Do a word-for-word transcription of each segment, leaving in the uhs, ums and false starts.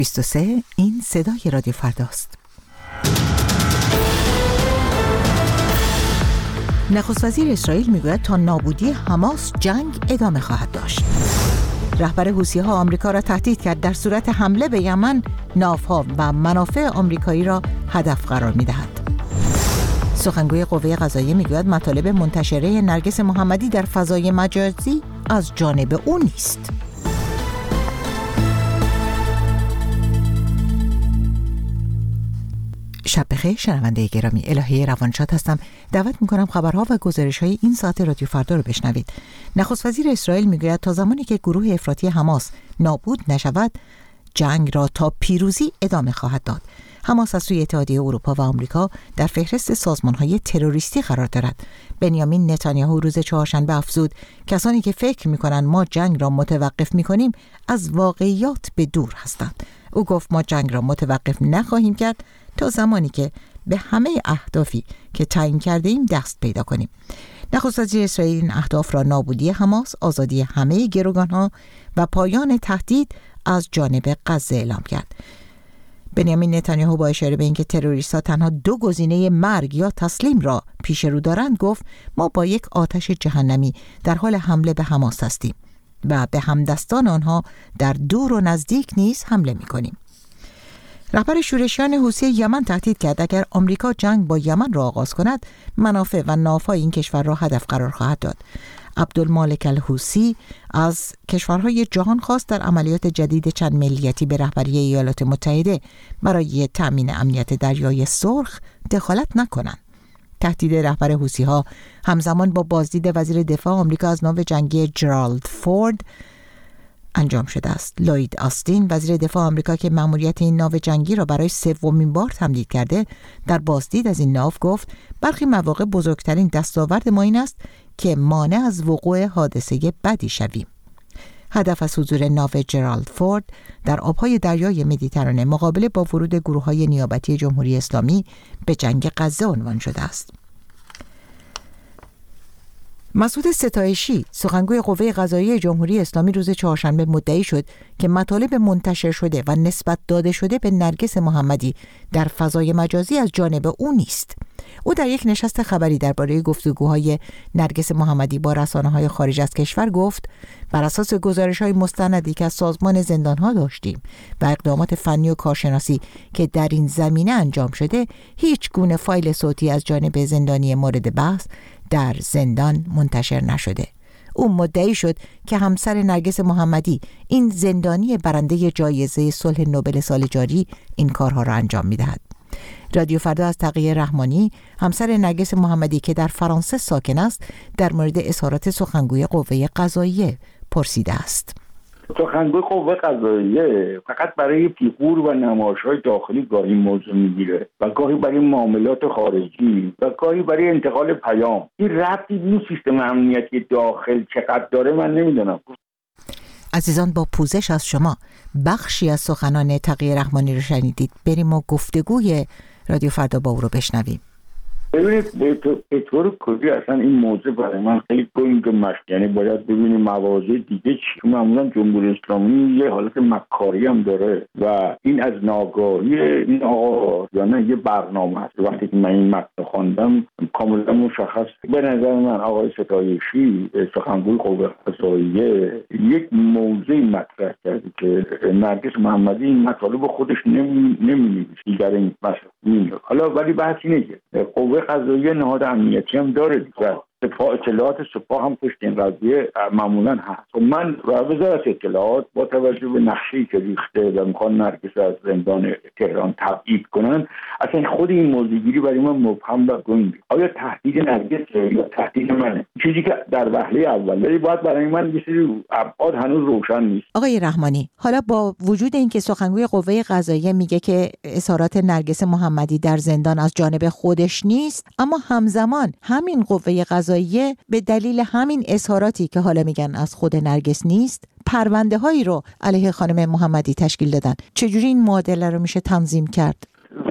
بیست و سه این صدای رادیو فرداست. نخست وزیر اسرائیل میگوید تا نابودی حماس جنگ ادامه خواهد داشت. رهبر حوثی‌ها آمریکا را تهدید کرد در صورت حمله به یمن ناوها و منافع آمریکایی را هدف قرار می‌دهد. سخنگوی قوه قضاییه میگوید مطالب منتشره نرگس محمدی در فضای مجازی از جانب او نیست. شب بخیر شنونده گرامی، الهی روانشاد هستم. دعوت میکنم خبرها و گزارش‌های این ساعت رادیو فردا رو بشنوید. نخست وزیر اسرائیل میگوید تا زمانی که گروه افراطی حماس نابود نشود جنگ را تا پیروزی ادامه خواهد داد. حماس از سوی اتحادیه اروپا و آمریکا در فهرست سازمان‌های تروریستی قرار دارد. بنیامین نتانیاهو روز چهارشنبه افزود کسانی که فکر می‌کنند ما جنگ را متوقف می‌کنیم از واقعیات به دور هستند. او گفت ما جنگ را متوقف نخواهیم کرد تا زمانی که به همه اهدافی که تعیین کرده ایم دست پیدا کنیم. نخست وزیر اسرائیل این اهداف را نابودی حماس، آزادی همه گروگان‌ها و پایان تهدید از جانب غزه اعلام کرد. بنیامین نتانیاهو با اشاره به اینکه تروریست‌ها تنها دو گزینه مرگ یا تسلیم را پیش رو دارند گفت ما با یک آتش جهنمی در حال حمله به حماس هستیم و به همدستان آنها در دور و نزدیک نیز حمله می‌کنیم. رهبر شورشیان حوثی یمن تهدید کرد اگر آمریکا جنگ با یمن را آغاز کند منافع و نافع این کشور را هدف قرار خواهد داد. عبدالمالک الحوثی از کشورهای جهان خواست در عملیات جدید چند ملیتی به رهبری ایالات متحده برای تأمین امنیت دریای سرخ دخالت نکنند. تهدید رهبر حوثی‌ها همزمان با بازدید وزیر دفاع آمریکا از ناو جنگی جرالد فورد انجام شده است. لوید آستین وزیر دفاع آمریکا که مأموریت این ناو جنگی را برای سومین بار تمدید کرده در بازدید از این ناو گفت برخی مواقع بزرگترین دستاورد ما این است که مانع از وقوع حادثه بدی شویم. هدف از حضور ناو جرالد فورد در آبهای دریای مدیترانه مقابله با ورود گروه‌های نیابتی جمهوری اسلامی به جنگ غزه عنوان شده است. مسعود ستایشی سخنگوی قوه قضاییه جمهوری اسلامی روز چهارشنبه مدعی شد که مطالب منتشر شده و نسبت داده شده به نرگس محمدی در فضای مجازی از جانب او نیست. او در یک نشست خبری درباره گفتگوهای نرگس محمدی با رسانه‌های خارج از کشور گفت بر اساس گزارش‌های مستندی که از سازمان زندان‌ها داشتیم و اقدامات فنی و کارشناسی که در این زمینه انجام شده هیچ گونه فایل صوتی از جانب زندانی مورد بحث در زندان منتشر نشده. او مدعی شد که همسر نرگس محمدی این زندانی برنده جایزه صلح نوبل سال جاری این کارها را انجام می‌دهد. رادیو فردا از تقی رحمانی همسر نرگس محمدی که در فرانسه ساکن است در مورد اظهارات سخنگوی قوه قضاییه پرسیده است. سخنگوی قوه قضاییه فقط برای فیگور و نمایش‌های داخلی گاهی موضوع میگیره و گاهی برای معاملات خارجی و گاهی برای انتقال پیام. این ربطی به سیستم امنیتی داخل چقدر داره من نمیدونم. عزیزان با پوزش از شما بخشی از سخنان تقی رحمانی رو شنیدید. بریم و گفتگوی رادیو فردا با او رو بشنویم. ببینید به طور کلی اصلا این موضوع برای من خیلی گنگ و مشک، یعنی باید ببینیم مواضع دیگه چی. معمولا جمهوری اسلامی یه حالت مکاری هم داره و این از ناگاهی این آقا یا نه یه برنامه هست. وقتی که من این متن خواندم کاملا مشخص به نظر من آقای ستایشی سخنگوی قوه قضاییه یک موضوعی مطرح کرده که نرگس محمدی این مطالب خودش نمی‌نویسه در این مسئله. حالا ولی بحث اینه که قوه قضاییه نهاد امنیتی هم داره دیگه. سپاه اطلاعات سپاه هم پشت این قضیه معمولا هست. من وزارت اطلاعات با توجه به نقشه‌ای که ریخته و میخوان نرگس از زندان تهران تبعید کنن، اصلا خود این موضوعگیری برای من مبهم و گنگ. آیا تهدید نرگس یا تهدید منه؟ چیزی که در وهله اولی باید برای من یه سری ابعاد هنوز روشن نیست. آقای رحمانی، حالا با وجود اینکه سخنگوی قوه قضاییه میگه که اظهارات نرگس محمدی در زندان از جانب خودش نیست، اما همزمان همین قوه قضاییه به دلیل همین اظهاراتی که حالا میگن از خود نرگس نیست پرونده هایی رو علیه خانم محمدی تشکیل دادن. چجوری این معادله رو میشه تنظیم کرد؟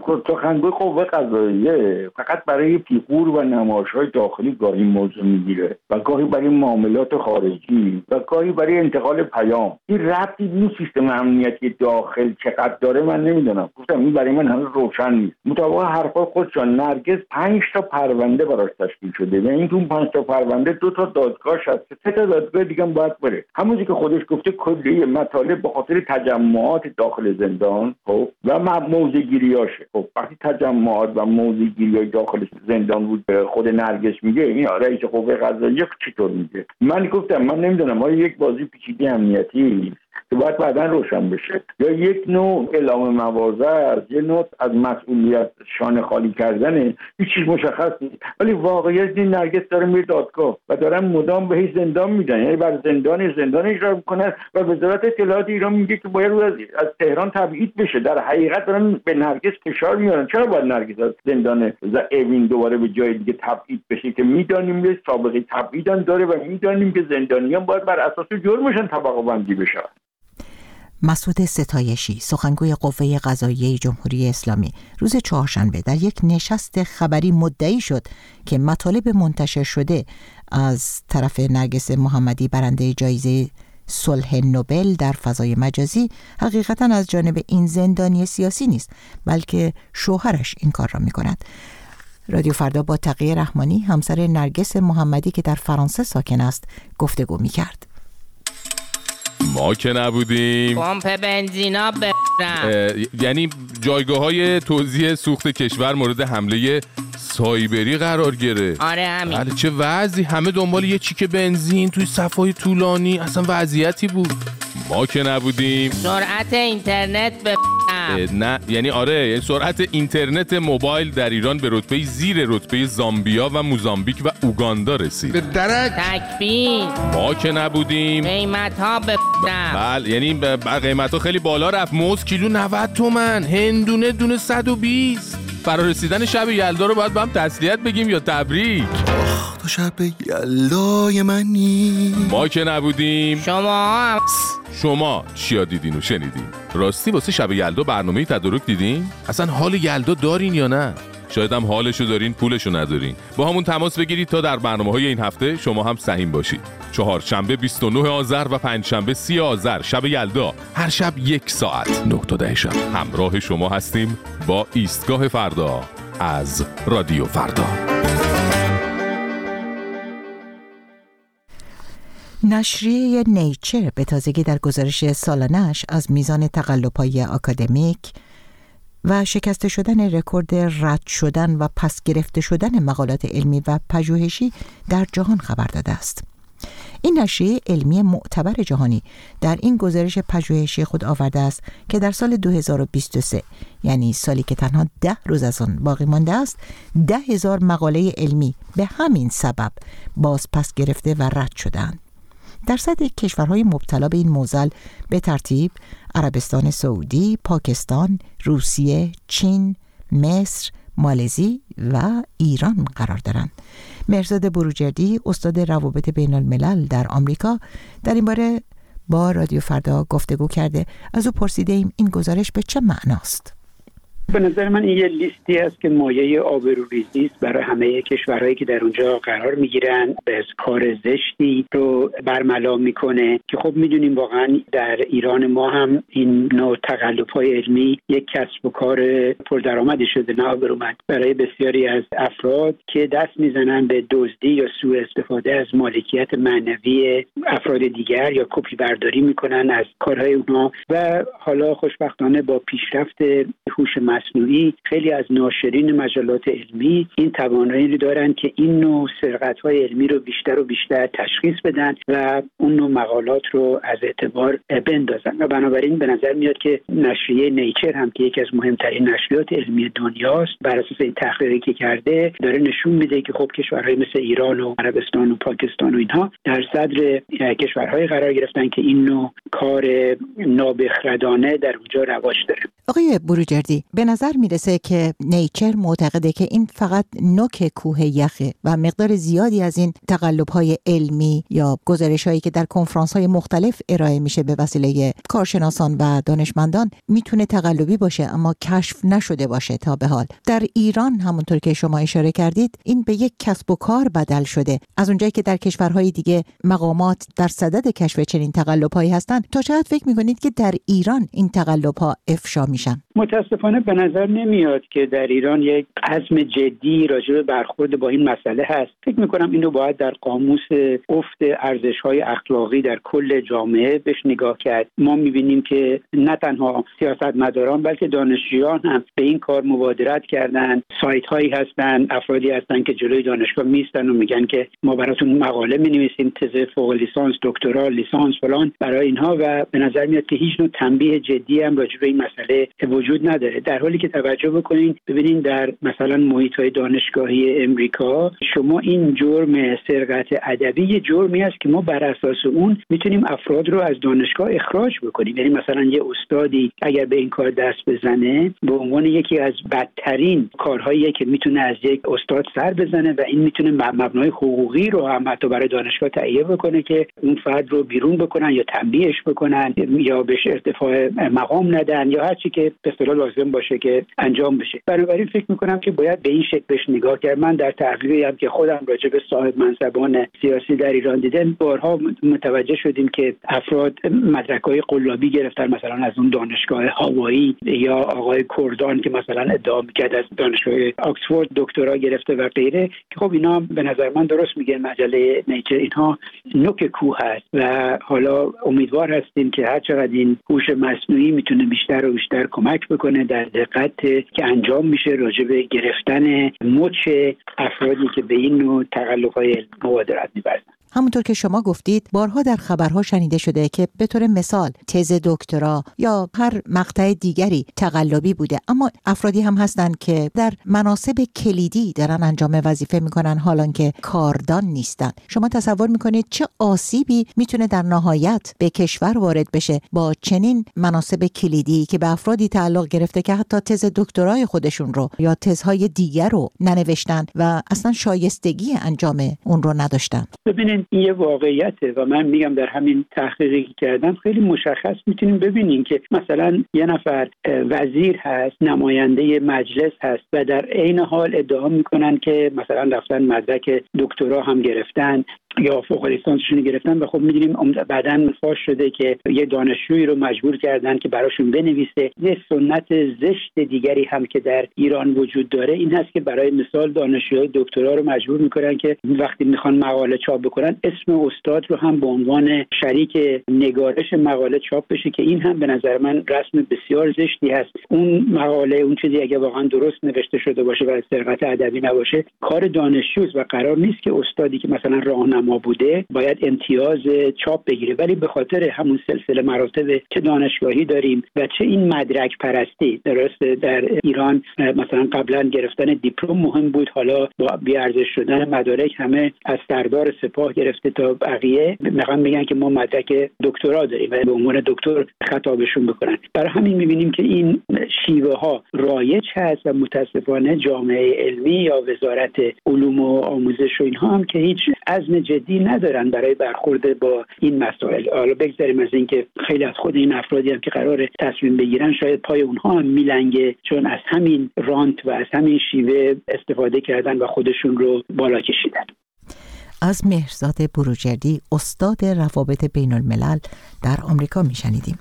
سخنگوی قوه قضاییه فقط برای فیگور و نمایش‌های داخلی گاهی موضوع میگیره و گاهی برای معاملات خارجی و گاهی برای انتقال پیام. این ربطی به سیستم امنیتی داخل چقدر داره من نمیدونم. گفتم این برای من هنوز روشن نیست. مطابق حرفای خودشان نرگس پنج تا پرونده براش تشکیل شده و این تو پنج تا پرونده دو تا دادگاه هست، سه تا دادگاه دیگه هم باید بره. همونی که خودش گفته کلیه مطالب به خاطر تجمعات داخل زندان خب و موضع‌گیریاشه. خب وقتی تجمعات و موضع‌گیری داخل زندان بود خود نرگس میگه، این رئیس قوه قضاییه چطور میگه؟ من گفتم من نمیدونم، آیا یک بازی پیچیده امنیتی که باید بعداً روشن بشه یا یک نوع اعلام مواضع است، یه نوع از مسئولیت شانه خالی کردنه، هیچ چیز مشخص نیست. ولی واقعیت این نرگس داره میره دادگاه و دارن مدام بهش زندان میدن، یعنی بر زندان زندان اجرا میکنن و وزارت اطلاعات ایران میگه که باید از, از تهران تبعید بشه. در حقیقت دارن به نرگس فشار میارن. چرا باید نرگس از زندان اوین دوباره به جای دیگه تبعید بشه که میدانیم که سابقه تبعید هم داره و میدانیم که زندانیان باید بر اساس جرمشون طبقه بندی بشن. مسعود ستایشی، سخنگوی قوه قضاییه جمهوری اسلامی، روز چهارشنبه در یک نشست خبری مدعی شد که مطالب منتشر شده از طرف نرگس محمدی برنده جایزه صلح نوبل در فضای مجازی حقیقتاً از جانب این زندانی سیاسی نیست، بلکه شوهرش این کار را می‌کند. رادیو فردا با تقی رحمانی همسر نرگس محمدی که در فرانسه ساکن است گفتگو می‌کرد. ما که نبودیم پمپ بنزینا برم، یعنی جایگاه های توزیع سوخت کشور مورد حمله سایبری قرار گرفت. آره همین. بله چه وضعی، همه دنبال یه چیک بنزین توی صفای طولانی، اصلا وضعیتی بود. ما که نبودیم سرعت اینترنت برم. نه یعنی آره، یعنی سرعت اینترنت موبایل در ایران به رتبه زیر رتبه زامبیا و موزامبیک و اوگاندا رسید. به درک تکبیر. ما که نبودیم قیمت ها برم. بله یعنی قیمت ها خیلی بالا رفت. موز کیلو نود تومن، هندونه دونه صد و بیست. فرارسیدن شب یلدا رو باید با هم تسلیت بگیم یا تبریک؟ آخ تو شب یلدای منی. ما که نبودیم شما هم شما چیا دیدین و شنیدین؟ راستی واسه شب یلدا برنامه تدارک دیدین؟ اصلا حال یلدا دارین یا نه؟ شاید هم حالشو دارین پولشو ندارین. با همون تماس بگیرید تا در برنامه‌های این هفته شما هم سهیم باشید. چهارشنبه بیست و نه آذر و پنجشنبه سی آذر شب یلدا، هر شب یک ساعت نه تا ده شب همراه شما هستیم با ایستگاه فردا از رادیو فردا. نشریه نیچر به تازگی در گزارش سالانه‌اش از میزان تقلب‌های آکادمیک و شکسته شدن رکورد رد شدن و پس گرفته شدن مقالات علمی و پژوهشی در جهان خبر داده است. این نشریه علمی معتبر جهانی در این گزارش پژوهشی خود آورده است که در سال دو هزار و بیست و سه، یعنی سالی که تنها ده روز از آن باقی مانده است، ده هزار مقاله علمی به همین سبب باز پس گرفته و رد شدند. درصد کشورهای مبتلا به این معضل به ترتیب عربستان سعودی، پاکستان، روسیه، چین، مصر، مالزی و ایران قرار دارند. مهرزاد بروجردی، استاد روابط بین الملل در آمریکا، در این باره با رادیو فردا گفتگو کرده. از او پرسیده ایم این گزارش به چه معناست؟ به نظر من این یه لیستی است که مایه آبروریزی است برای همه کشورهایی که در اونجا قرار میگیرن، به کار زشتی رو برملا میکنه که خب میدونیم واقعا در ایران ما هم این نوع تقلب‌های علمی یک کسب و کار پردرآمدی شده، نه آبرومند برای بسیاری از افراد که دست میزنن به دزدی یا سوء استفاده از مالکیت معنوی افراد دیگر یا کپی برداری میکنن از کارهای اونها. و حالا خوشبختانه با پیشرفت هوش مصنوعی خیلی از ناشرین مجلات علمی این توانایی رو دارن که این نوع سرقت‌های علمی رو بیشتر و بیشتر تشخیص بدن و اون نوع مقالات رو از اعتبار بندازن. و بنابراین به نظر میاد که نشریه نیچر هم که یکی از مهمترین نشریات علمی دنیاست، بر اساس این تحقیقی که کرده داره نشون میده که خب کشورهای مثل ایران و عربستان و پاکستان و اینها در صدر کشورهای قرار گرفتن که این نوع کار نابخردانه در اونجا رواج داره. آقای بروجردی، بروجردی، به نظر میرسه که نیچر معتقده که این فقط نوک کوه یخه و مقدار زیادی از این تقلب‌های علمی یا گزارش‌هایی که در کنفرانس‌های مختلف ارائه میشه به وسیله کارشناسان و دانشمندان میتونه تقلبی باشه اما کشف نشده باشه تا به حال. در ایران همونطور که شما اشاره کردید این به یک کسب و کار بدل شده. از اونجایی که در کشورهای دیگه مقامات در صدد کشف چنین تقلب‌هایی هستن، تا چقدر فکر می‌کنید که در ایران این تقلب‌ها افشا میشن؟ متاسفانه به نظر نمیاد که در ایران یک عزم جدی راجع به برخورد با این مسئله هست. فکر می‌کنم اینو باید در قاموس افت ارزش‌های اخلاقی در کل جامعه بهش نگاه کرد. ما می‌بینیم که نه تنها سیاستمداران بلکه دانشجویان هم به این کار مبادرت کردن. سایت‌هایی هستن، افرادی هستن که جلوی دانشگاه میستن و میگن که ما براتون مقاله می‌نویسیم، تز فوق لیسانس، دکترا، لیسانس فلان برای اینها، و به نظر میاد که هیچ نوع تنبیه جدی هم راجع به این مسئله وجود نداره. در حالی که توجه بکنین ببینین در مثلا محیط‌های دانشگاهی امریکا شما این جرم سرقت ادبی یه جرمی است که ما بر اساس اون میتونیم افراد رو از دانشگاه اخراج بکنیم. یعنی مثلا یه استادی اگر به این کار دست بزنه به عنوان یکی از بدترین کارهایی که میتونه از یک استاد سر بزنه و این میتونه مبنای حقوقی رو هم حتی برای دانشگاه تهیه بکنه که اون فرد رو بیرون بکنن یا تنبیهش بکنن یا بهش ارتفاع مقام ندن یا هر چی که به اصطلاح لازم باشه که انجام بشه. بنابراین فکر میکنم که باید به این شکل بهش نگاه کرد. من در تحقیقی هم که خودم راجع به صاحب منصبان سیاسی در ایران دیدم بارها متوجه شدیم که افراد مدرک‌های قلابی گرفتن، مثلا از اون دانشگاه هاوایی، یا آقای کردان که مثلا ادعا می‌کرد از دانشگاه آکسفورد دکترا گرفته و غیره، که خب اینا به نظر من درست میگه مجله نیچر اینها نوک کوه هست و حالا امیدوار هستیم که هر چقدر این هوش مصنوعی میتونه بیشتر و بیشتر کمک بکنه در دقت که انجام میشه راجع به گرفتن مچ افرادی که به این نوع تقلب‌های مبادرت می‌ورزن. همونطور که شما گفتید بارها در خبرها شنیده شده که به طور مثال تز دکترا یا هر مقطع دیگری تقلبی بوده، اما افرادی هم هستن که در مناصب کلیدی دارن انجام وظیفه میکنن حالان که کاردان نیستن. شما تصور میکنید چه آسیبی میتونه در نهایت به کشور وارد بشه با چنین مناصب کلیدی که به افرادی تعلق گرفته که حتی تز دکترای خودشون رو یا تزهای دیگر رو ننوشتن و اصلا شایستگی انجام اون رو نداشتن؟ ببینید این یه واقعیته و من میگم در همین تحقیقی که کردم خیلی مشخص میتونیم ببینیم که مثلا یه نفر وزیر هست، نماینده مجلس هست و در عین حال ادعا میکنن که مثلا رفتن مدرک دکترا هم گرفتن یا فوق لیسانسشون گرفتن و خب می‌دونیم بعداً فاش شده که یه دانشجویی رو مجبور کردن که براشون بنویسه. یه سنت زشت دیگری هم که در ایران وجود داره این هست که برای مثال دانشجوهای دکترا رو مجبور می‌کنن که وقتی می‌خوان مقاله چاپ بکنن اسم استاد رو هم به عنوان شریک نگارش مقاله چاپ بشه که این هم به نظر من رسم بسیار زشتی هست. اون مقاله اون چیزی اگه واقعاً درست نوشته شده باشه و سرقت ادبی نباشه کار دانشجوست و قرار نیست که استادی که مثلا راهنما ما بوده باید امتیاز چاپ بگیره، ولی به خاطر همون سلسله مراتب چه دانشگاهی داریم و چه این مدرک پرستی، درسته در ایران مثلا قبلا گرفتن دیپلم مهم بود، حالا با بیارزش شدن مدارک همه از سردار سپاه گرفته تا بقیه میخوان میگن که ما مدرک دکترا داریم و به عنوان دکتر خطابشون بکنن. برای همین میبینیم که این شیوه ها رایج هست و متاسفانه جامعه علمی یا وزارت علوم و آموزش و اینها هم که هیچ عزم جدی ندارن برای برخورد با این مسائل. حالا بگذاریم از اینکه خیلی از خود این افرادی هم که قراره تصمیم بگیرن شاید پای اونها هم میلنگه، چون از همین رانت و از همین شیوه استفاده کردن و خودشون رو بالا کشیدن. از مهرزاد بروجردی استاد روابط بین الملل در آمریکا میشنیدیم.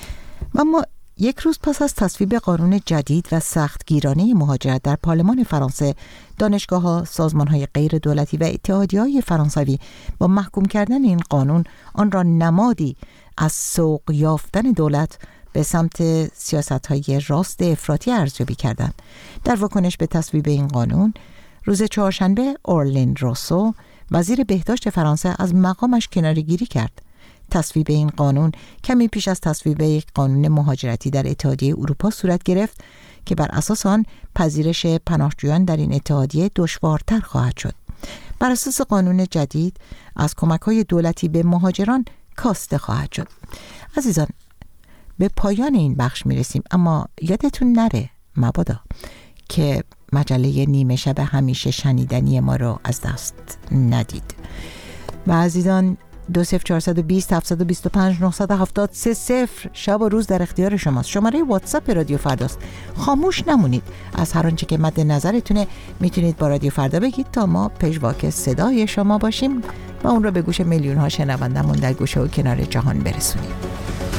اما یک روز پس از تصویب قانون جدید و سختگیرانه مهاجرت در پارلمان فرانسه، دانشگاه‌ها، سازمان‌های غیر دولتی و اتحادیه‌های فرانسوی با محکوم کردن این قانون آن را نمادی از سوق یافتن دولت به سمت سیاست‌های راست افراطی ارزیابی کردند. در واکنش به تصویب این قانون، روز چهارشنبه اورلین روسو، وزیر بهداشت فرانسه، از مقامش کناره‌گیری کرد. تصویب این قانون کمی پیش از تصویب یک قانون مهاجرتی در اتحادیه اروپا صورت گرفت که بر اساس آن پذیرش پناهجویان در این اتحادیه دشوارتر خواهد شد. بر اساس قانون جدید از کمک‌های دولتی به مهاجران کاسته خواهد شد. عزیزان، به پایان این بخش میرسیم، اما یادتون نره مبادا که مجله نیمه شب همیشه شنیدنی ما رو از دست ندید. و عزیزان، دو صفر چهارصد و بیست هفتصد و بیست و پنج نهصد و هفتاد سه صفر شب و روز در اختیار شماست. شماره واتساپ رادیو فرداست. خاموش نمونید. از هر آنچه که مد نظرتونه میتونید با رادیو فردا بگید تا ما پژواک صدای شما باشیم و اون رو به گوش میلیون ها شنوندمون در گوشه و کنار جهان برسونیم.